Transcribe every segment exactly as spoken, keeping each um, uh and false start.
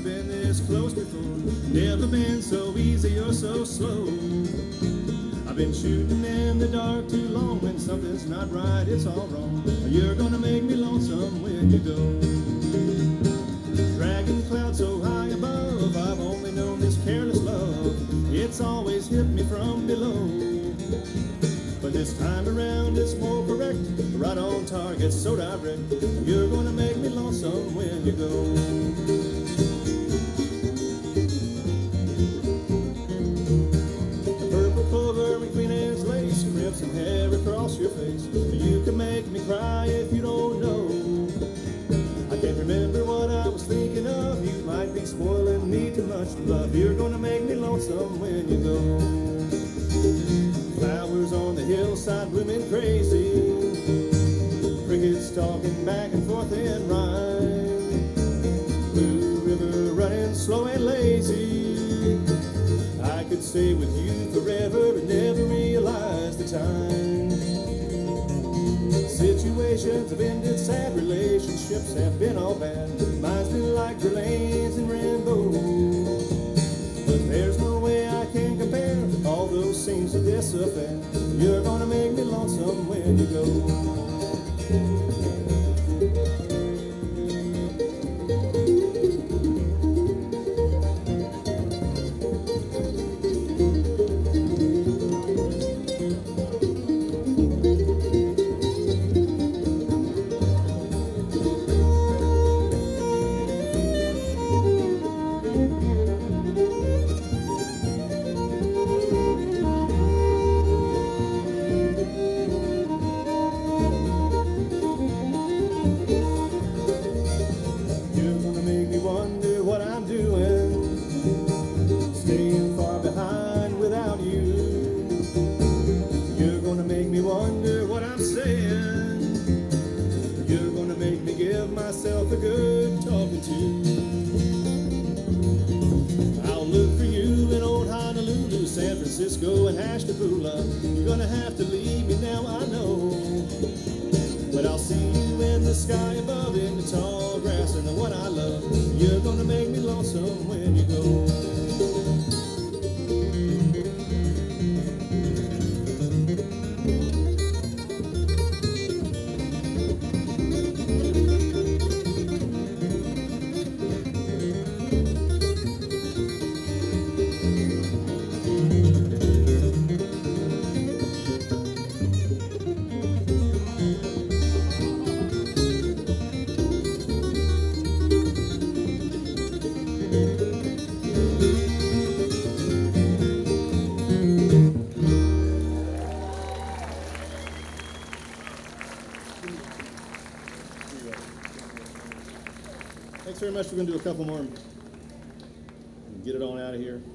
been this close before. Never been so easy or so slow. I've been shooting in the dark too long. When something's not right, it's all wrong. You're gonna make me lonesome when you go. Dragging clouds so high above, I've only known this careless love. It's always hit me from below. But this time around it's more correct, right on target, so direct. You're gonna make me lonesome when you go. Purple clover and Queen Anne's lace, crimson hair across your face. You can make me cry if you don't know. I can't remember what I was thinking of. You might be spoiling me too much, love. You're gonna make me lonesome when you go. Flowers on the hillside blooming crazy, crickets talking back and forth in rhyme, blue river running slow and lazy. I could stay with you forever and never realize the time. Situations have ended, sad relationships have been all bad. Mine's been like grenades and rainbows, but there's no way I can compare all those scenes to this affair. You're gonna make me lonesome when you go. Myself a good talking to. I'll look for you in old Honolulu, San Francisco, and Ashtabula. You're gonna have to leave me now, I know, but I'll see you in the sky above, in the tall grass and the one I love. You're gonna make me lonesome when you go. Thanks very much. We're going to do a couple more and get it on out of here.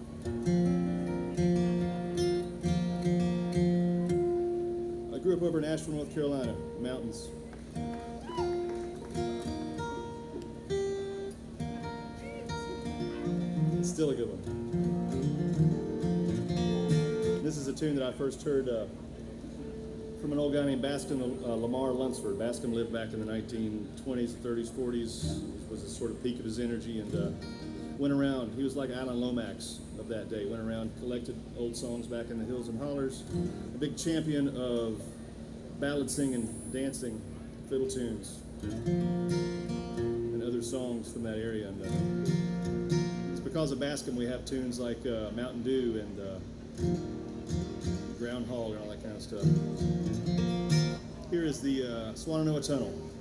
I grew up over in Asheville, North Carolina, mountains. It's still a good one. This is a tune that I first heard uh, from an old guy named Bascom uh, Lamar Lunsford. Bascom lived back in the nineteen twenties, thirties, forties. Was a sort of peak of his energy, and uh, went around. He was like Alan Lomax of that day. Went around, collected old songs back in the hills and hollers. A big champion of ballad singing, dancing, fiddle tunes, and other songs from that area. And uh, it's because of Bascom we have tunes like uh, Mountain Dew and uh, Groundhog and all that kind of stuff. Here is the uh, Swannanoa Tunnel.